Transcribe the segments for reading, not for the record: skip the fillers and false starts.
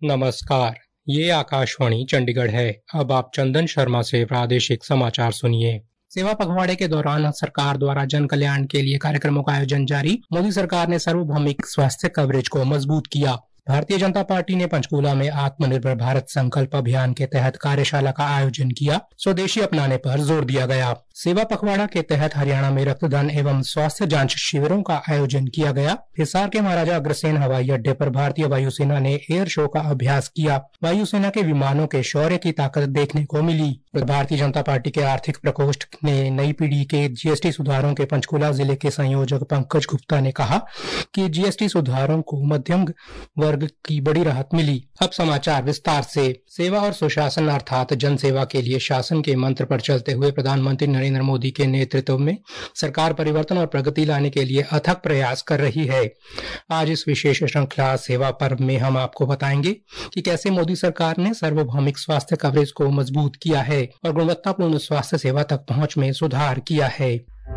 नमस्कार, ये आकाशवाणी चंडीगढ़ है। अब आप चंदन शर्मा से प्रादेशिक समाचार सुनिए। सेवा पखवाड़े के दौरान सरकार द्वारा जन कल्याण के लिए कार्यक्रमों का आयोजन जारी। मोदी सरकार ने सार्वभौमिक स्वास्थ्य कवरेज को मजबूत किया। भारतीय जनता पार्टी ने पंचकूला में आत्मनिर्भर भारत संकल्प अभियान के तहत कार्यशाला का आयोजन किया। स्वदेशी अपनाने पर जोर दिया गया। सेवा पखवाड़ा के तहत हरियाणा में रक्तदान एवं स्वास्थ्य जांच शिविरों का आयोजन किया गया। हिसार के महाराजा अग्रसेन हवाई अड्डे पर भारतीय वायुसेना ने एयर शो का अभ्यास किया। वायुसेना के विमानों के शौर्य की ताकत देखने को मिली। भारतीय जनता पार्टी के आर्थिक प्रकोष्ठ ने नई पीढ़ी के जीएसटी सुधारों के पंचकूला जिले के संयोजक पंकज गुप्ता ने कहा कि जीएसटी सुधारों को मध्यम वर्ग की बड़ी राहत मिली। अब समाचार विस्तार से। सेवा और सुशासन अर्थात जन सेवा के लिए शासन के मंत्र पर चलते हुए प्रधानमंत्री नरेंद्र मोदी के नेतृत्व में सरकार परिवर्तन और प्रगति लाने के लिए अथक प्रयास कर रही है। आज इस विशेष श्रृंखला सेवा पर्व में हम आपको बताएंगे कि कैसे मोदी सरकार ने सार्वभौमिक स्वास्थ्य कवरेज को मजबूत किया है और गुणवत्तापूर्ण स्वास्थ्य सेवा तक पहुंच में सुधार किया है।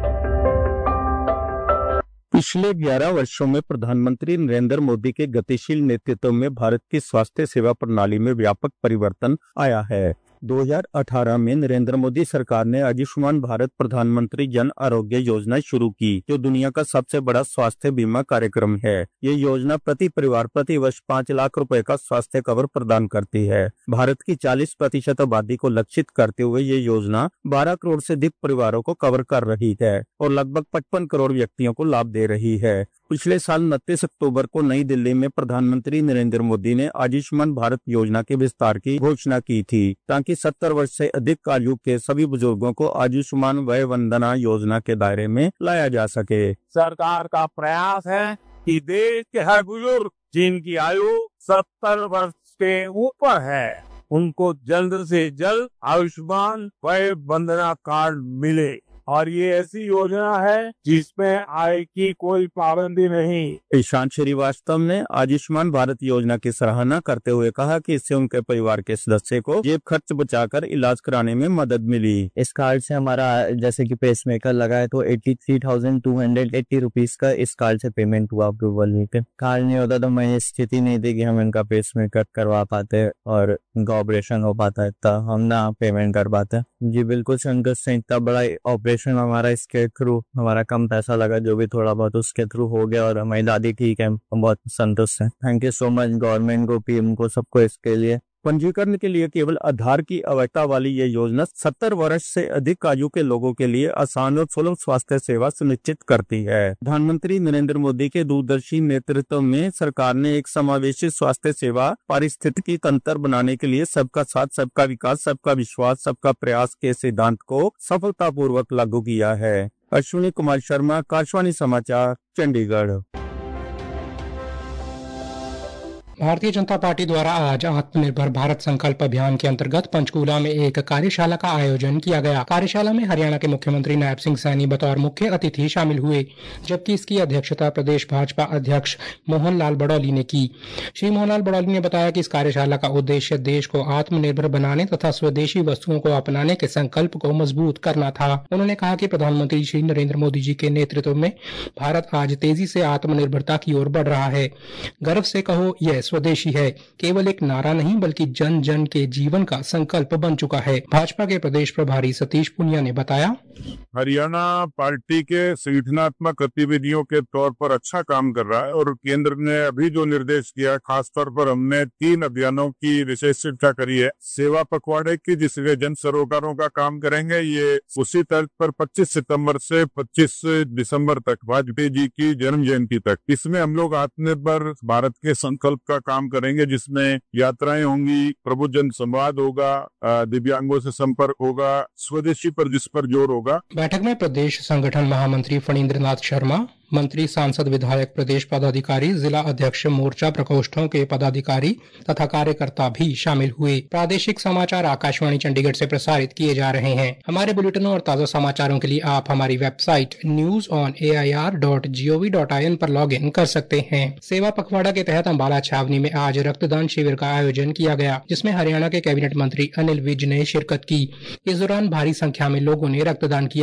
पिछले 11 वर्षों में प्रधानमंत्री नरेंद्र मोदी के गतिशील नेतृत्व में भारत की स्वास्थ्य सेवा प्रणाली में व्यापक परिवर्तन आया है। 2018 में नरेंद्र मोदी सरकार ने आयुष्मान भारत प्रधानमंत्री जन आरोग्य योजना शुरू की, जो दुनिया का सबसे बड़ा स्वास्थ्य बीमा कार्यक्रम है। ये योजना प्रति परिवार प्रति वर्ष 5 लाख रुपए का स्वास्थ्य कवर प्रदान करती है। भारत की 40% आबादी को लक्षित करते हुए ये योजना 12 करोड़ से अधिक परिवारों को कवर कर रही है और लगभग 55 करोड़ व्यक्तियों को लाभ दे रही है। पिछले साल 29 अक्टूबर को नई दिल्ली में प्रधानमंत्री नरेंद्र मोदी ने आयुष्मान भारत योजना के विस्तार की घोषणा की थी, ताकि 70 वर्ष से अधिक आयु के सभी बुजुर्गों को आयुष्मान वय वंदना योजना के दायरे में लाया जा सके। सरकार का प्रयास है कि देश के हर बुजुर्ग जिनकी आयु 70 वर्ष के ऊपर है, उनको जल्द से जल्द आयुष्मान वय वंदना कार्ड मिले। और ये ऐसी योजना है जिसमें आय की कोई पाबंदी नहीं। ईशान श्रीवास्तव ने आयुष्मान भारत योजना की सराहना करते हुए कहा कि इससे उनके परिवार के सदस्य को जेब खर्च बचाकर इलाज कराने में मदद मिली। इस कार्ड से हमारा जैसे कि पेसमेकर लगा है तो 83,280 रुपीज का इस कार्ड से पेमेंट हुआ अप्रूवल लेकर। कार्ड नहीं होता तो मैं स्थिति नहीं थी कि हम इनका पेसमेकर करवा पाते और इनका ऑपरेशन हो पाता है, तब हम ना पेमेंट कर पाते। जी बिल्कुल संतुष्ट है। इतना बड़ा ऑपरेशन हमारा इसके थ्रू हमारा कम पैसा लगा, जो भी थोड़ा बहुत उसके थ्रू हो गया और हमारी दादी ठीक है, हम बहुत संतुष्ट हैं। Thank you so much government को, पीएम को, सबको इसके लिए। पंजीकरण के लिए केवल आधार की आवश्यकता वाली ये योजना 70 वर्ष से अधिक आयु के लोगों के लिए आसान और सुलभ स्वास्थ्य सेवा सुनिश्चित करती है। प्रधानमंत्री नरेंद्र मोदी के दूरदर्शी नेतृत्व में सरकार ने एक समावेशी स्वास्थ्य सेवा पारिस्थितिकी तंत्र बनाने के लिए सबका साथ, सबका विकास, सबका विश्वास, सबका प्रयास के सिद्धांत को सफलतापूर्वक लागू किया है। अश्विनी कुमार शर्मा, आकाशवाणी समाचार, चंडीगढ़। भारतीय जनता पार्टी द्वारा आज आत्मनिर्भर भारत संकल्प अभियान के अंतर्गत पंचकूला में एक कार्यशाला का आयोजन किया गया। कार्यशाला में हरियाणा के मुख्यमंत्री नायब सिंह सैनी बतौर मुख्य अतिथि शामिल हुए, जबकि इसकी अध्यक्षता प्रदेश भाजपा अध्यक्ष मोहन लाल बड़ौली ने की। श्री मोहन लाल बड़ौली ने बताया कि इस कार्यशाला का उद्देश्य देश को आत्मनिर्भर बनाने तथा स्वदेशी वस्तुओं को अपनाने के संकल्प को मजबूत करना था। उन्होंने कहा कि प्रधानमंत्री श्री नरेंद्र मोदी जी के नेतृत्व में भारत आज तेजी से आत्मनिर्भरता की ओर बढ़ रहा है। गर्व से कहो यह स्वदेशी है केवल एक नारा नहीं, बल्कि जन जन के जीवन का संकल्प बन चुका है। भाजपा के प्रदेश प्रभारी सतीश पुनिया ने बताया, हरियाणा पार्टी के संगठनात्मक गतिविधियों के तौर पर अच्छा काम कर रहा है और केंद्र ने अभी जो निर्देश किया, खास तौर पर हमने 3 अभियानों की विशेष चर्चा करी है। सेवा पखवाड़े की, जिसमें जन सरोकारों का काम करेंगे, ये उसी तर्ज पर 25 सितंबर से 25 दिसंबर तक, वाजपेयी जी की जन्म जयंती तक, इसमें हम लोग आत्मनिर्भर भारत के संकल्प का काम करेंगे, जिसमें यात्राएं होंगी, प्रभु जन संवाद होगा, दिव्यांगों से संपर्क होगा, स्वदेशी पर जिस पर जोर होगा। बैठक में प्रदेश संगठन महामंत्री फणींद्र नाथ शर्मा, मंत्री, सांसद, विधायक, प्रदेश पदाधिकारी, जिला अध्यक्ष, मोर्चा प्रकोष्ठों के पदाधिकारी तथा कार्यकर्ता भी शामिल हुए। प्रादेशिक समाचार आकाशवाणी चंडीगढ़ से प्रसारित किए जा रहे हैं। हमारे बुलेटिनों और ताजा समाचारों के लिए आप हमारी वेबसाइट newsonair.gov.in पर लॉग इन कर सकते हैं। सेवा पखवाड़ा के तहत अम्बाला छावनी में आज रक्तदान शिविर का आयोजन किया गया, जिसमें हरियाणा के कैबिनेट मंत्री अनिल विज ने शिरकत की। इस दौरान भारी संख्या में लोगों ने रक्तदान किया।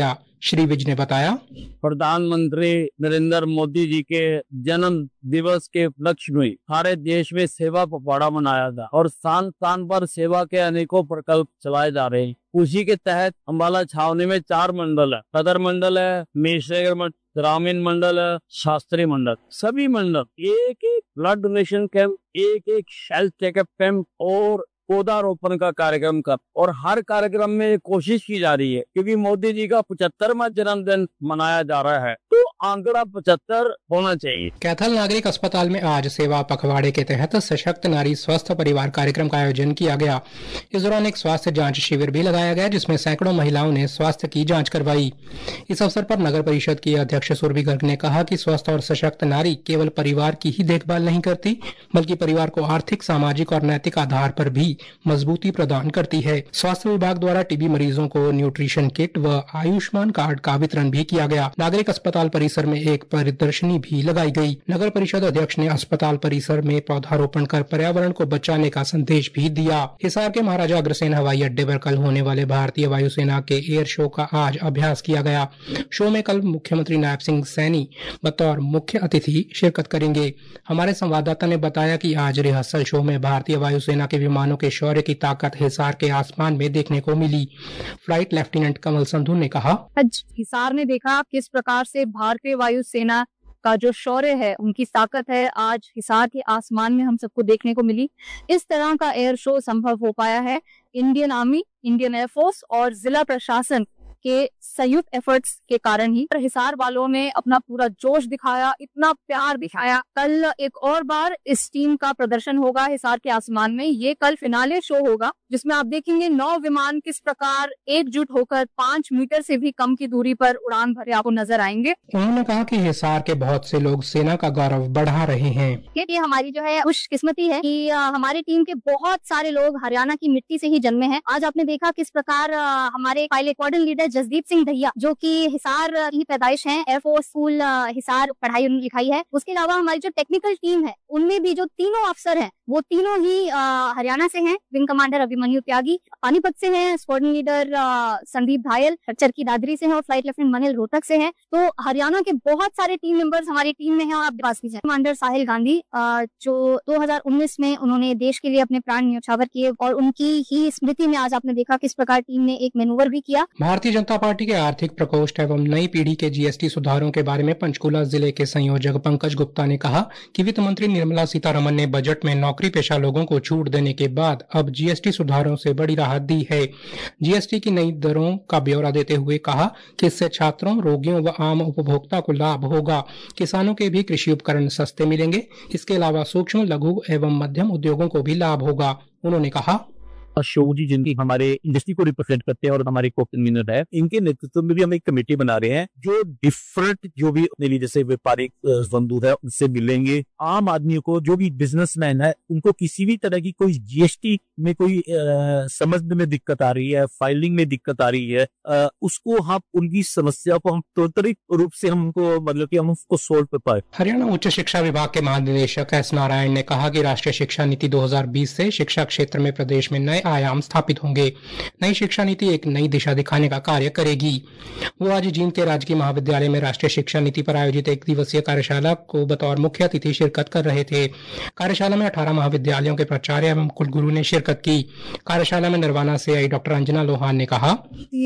श्री विज ने बताया, प्रधानमंत्री नरेंद्र मोदी जी के जन्म दिवस के उपलक्ष्य में सारे देश में सेवा पखवाड़ा मनाया था और स्थान स्थान पर सेवा के अनेकों प्रकल्प चलाए जा रहे हैं। उसी के तहत अम्बाला छावनी में 4 मंडल है, सदर मंडल है, मिश्रगढ़ मंडल, ग्रामीण मंडल है, शास्त्री मंडल। सभी मंडल एक एक ब्लड डोनेशन कैंप, एक एक हेल्थ चेकअप कैंप और पौधारोपण का कार्यक्रम का, और हर कार्यक्रम में कोशिश की जा रही है क्योंकि मोदी जी का 75वां जन्मदिन मनाया जा रहा है तो आंकड़ा 75 होना चाहिए। कैथल नागरिक अस्पताल में आज सेवा पखवाड़े के तहत सशक्त नारी स्वस्थ परिवार कार्यक्रम का आयोजन किया गया। इस दौरान एक स्वास्थ्य जांच शिविर भी लगाया गया जिसमें सैकड़ों महिलाओं ने स्वास्थ्य की जांच करवाई। इस अवसर पर नगर परिषद की अध्यक्ष सुरभि गर्ग ने कहा कि स्वस्थ और सशक्त नारी केवल परिवार की ही देखभाल नहीं करती बल्कि परिवार को आर्थिक, सामाजिक और नैतिक आधार पर भी मजबूती प्रदान करती है। स्वास्थ्य विभाग द्वारा टीबी मरीजों को न्यूट्रिशन किट व आयुष्मान कार्ड का वितरण भी किया गया। नागरिक अस्पताल परिसर में एक प्रदर्शनी भी लगाई गई। नगर परिषद अध्यक्ष ने अस्पताल परिसर में पौधारोपण कर पर्यावरण को बचाने का संदेश भी दिया। हिसार के महाराजा अग्रसेन हवाई अड्डे पर कल होने वाले भारतीय वायुसेना के एयर शो का आज अभ्यास किया गया। शो में कल मुख्यमंत्री नायब सिंह सैनी बतौर मुख्य अतिथि शिरकत करेंगे। हमारे संवाददाता ने बताया कि आज रिहर्सल शो में भारतीय वायुसेना के विमानों के शौर्य की ताकत हिसार के आसमान में देखने को मिली। फ्लाइट लेफ्टिनेंट कमल संधू ने कहा, आज हिसार ने देखा किस प्रकार से भारतीय वायुसेना का जो शौर्य है, उनकी ताकत है, आज हिसार के आसमान में हम सबको देखने को मिली। इस तरह का एयर शो संभव हो पाया है इंडियन आर्मी, इंडियन एयरफोर्स और जिला प्रशासन के संयुक्त एफर्ट्स के कारण ही। हिसार वालों ने अपना पूरा जोश दिखाया, इतना प्यार दिखाया। कल एक और बार इस टीम का प्रदर्शन होगा हिसार के आसमान में। ये कल फिनाले शो होगा जिसमें आप देखेंगे 9 विमान किस प्रकार एकजुट होकर 5 मीटर से भी कम की दूरी पर उड़ान भरे आपको नजर आएंगे। उन्होंने कहा कि हिसार के बहुत से लोग सेना का गौरव बढ़ा रहे हैं। ये हमारी जो है खुशकिस्मती है कि हमारी टीम के बहुत सारे लोग हरियाणा की मिट्टी से ही जन्मे हैं। आज आपने देखा किस प्रकार हमारे pilot squadron leader Jasdeep Singh Dahiya जो कि हिसार की पैदाइश है, एयरफोर्स स्कूल हिसार पढ़ाई लिखाई है। उसके अलावा हमारी जो टेक्निकल टीम है उनमें भी जो तीनों अफसर हैं वो तीनों ही हरियाणा से हैं। विंग कमांडर अभिमन्यु त्यागी पानीपत से हैं, स्क्वाड्रन लीडर संदीप घायल चरकी दादरी से हैं और फ्लाइट लेफ्टिनेंट मनिल रोहतक से हैं। तो हरियाणा के बहुत सारे टीम मेंबर्स हमारी टीम में हैं। और आप कमांडर साहिल गांधी जो 2019 में उन्होंने देश के लिए अपने प्राण न्यौछावर किए और उनकी ही स्मृति में आज आपने देखा किस प्रकार टीम ने एक मैनूवर भी किया। भारतीय जनता पार्टी के आर्थिक प्रकोष्ठ एवं नई पीढ़ी के जीएसटी सुधारों के बारे में पंचकुला जिले के संयोजक पंकज गुप्ता ने कहा कि वित्त मंत्री निर्मला सीतारमन ने बजट में नौकरी पेशा लोगों को छूट देने के बाद अब जीएसटी सुधारों से बड़ी राहत दी है। जीएसटी की नई दरों का ब्यौरा देते हुए कहा कि इससे छात्रों, रोगियों व आम उपभोक्ता को लाभ होगा। किसानों के भी कृषि उपकरण सस्ते मिलेंगे। इसके अलावा सूक्ष्म, लघु एवं मध्यम उद्योगों को भी लाभ होगा। उन्होंने कहा, अशोक जी जिनकी हमारे इंडस्ट्री को रिप्रेजेंट करते हैं और हमारे को कन्वीनर है, इनके नेतृत्व में भी हम एक कमेटी बना रहे हैं जो डिफरेंट जो भी अपने लिए जैसे व्यापारिक बंधु है उनसे मिलेंगे। आम आदमी को जो भी बिजनेसमैन है उनको किसी भी तरह की कोई जीएसटी में कोई समझने में दिक्कत आ रही है, फाइलिंग में दिक्कत आ रही है, उसको हम उनकी समस्या को हम त्वरित रूप से हमको मतलब कि हम उसको सोल्व कर पाए। हरियाणा उच्च शिक्षा विभाग के महानिदेशक एस नारायण ने कहा कि राष्ट्रीय शिक्षा नीति 2020 से शिक्षा क्षेत्र में प्रदेश में नए आयाम स्थापित होंगे। नई शिक्षा नीति एक नई दिशा दिखाने का कार्य करेगी। वो आज जींद के राजकीय महाविद्यालय में राष्ट्रीय शिक्षा नीति पर आयोजित 1 दिवसीय कार्यशाला को बतौर मुख्य अतिथि शिरकत कर रहे थे। कार्यशाला में 18 महाविद्यालयों के प्राचार्य एवं कुलगुरु ने शिरकत की। कार्यशाला में निर्वाणा से आई डॉक्टर अंजना लोहान ने कहा,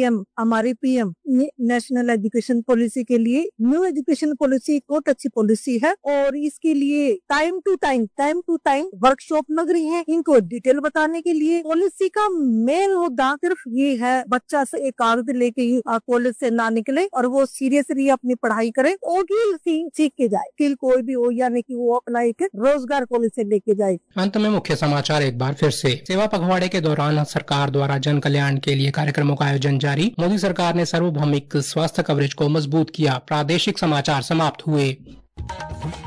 हमारे पीएम नेशनल एजुकेशन पॉलिसी के लिए न्यू एजुकेशन पॉलिसी बहुत अच्छी पॉलिसी है और इसके लिए टाइम टू टाइम वर्कशॉप लग रही है। इनको डिटेल बताने के लिए पॉलिसी का मेन मुद्दा सिर्फ ये है, बच्चा से एक कागज लेके कॉलेज से ना निकले और वो सीरियसली अपनी पढ़ाई करे और सीख के जाए। स्किल कोई भी हो यानी कि वो अपना एक रोजगार कॉलेज से लेके जाए। अंत में मुख्य समाचार एक बार फिर से। सेवा पखवाड़े के दौरान सरकार द्वारा जन कल्याण के लिए कार्यक्रमों का आयोजन जारी। मोदी सरकार ने सार्वभौमिक स्वास्थ्य कवरेज को मजबूत किया। प्रादेशिक समाचार समाप्त हुए।